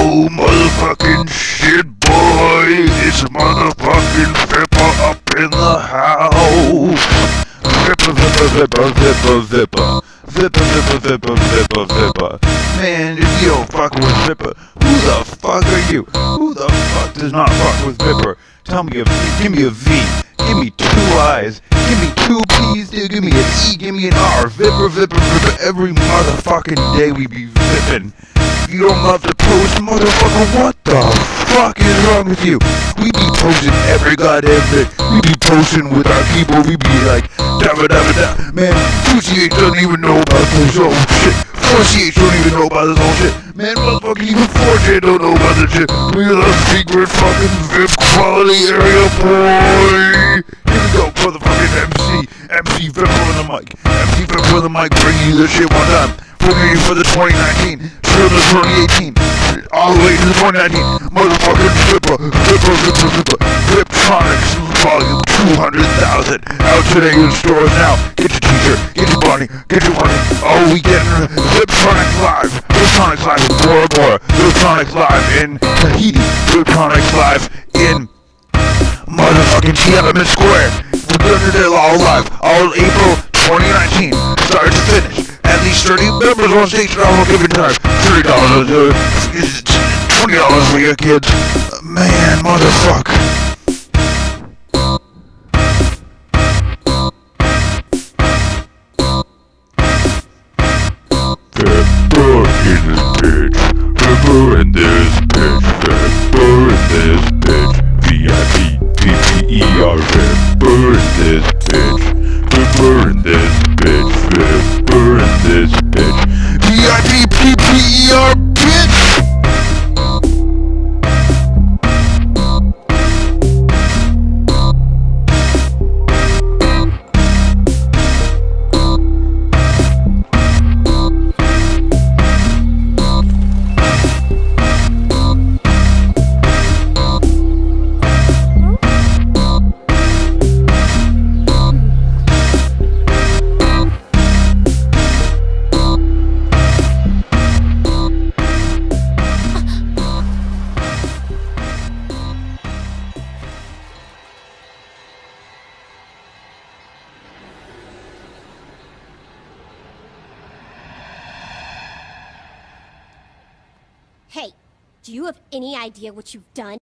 Oh, motherfucking shit, boy. It's motherfucking Vipper up in the house. Vipper, Vipper, Vipper, Vipper, Vipper. Vipper, Vipper, Vipper, Vipper, Vipper. Man, if you don't fuck with Vipper, who the fuck are you? Who the fuck does not fuck with Vipper? Tell me a V, give me a V, give me two I's, give me two P's, dude, give me an E, give me an R. Vipper, Vipper, Vipper, every motherfucking day we be vippin'. If you don't love to post, motherfucker, what the fuck is wrong with you? We be posting every goddamn day. We be posting with our people. We be like, da-ba-da-ba-da. Man, 2CH doesn't even know about this old shit. 4CH don't even know about this old shit. Man, motherfucker, even 4J don't know about this shit. We're the secret fucking VIP quality area, boy. Here we go, motherfucking MC Vipper on the mic. MC Vipper on the mic, bring you this shit one time. Bringing you for the 2019, through the 2018, all the way to the 2019, motherfucking Vipper, Viptronics, volume 200,000, out today in stores now. Get your t-shirt, get your bunny, get your money. Oh, we getting Viptronics live, Viptronics live in Bora Bora, Viptronics live in Tahiti, Viptronics live in motherfucking Tiananmen Square. We're doing it all live, all April 2019, start to finish. At least 30 members on stage at all given time. $30, $20 for your kids. Man, motherfucker. Vipper in this bitch. Vipper in this bitch. Vipper in this bitch. VIP, PPER. Vipper in this bitch. Vipper in this bitch. Vipper in this bitch. VIP, PPER, bitch! Hey, do you have any idea what you've done?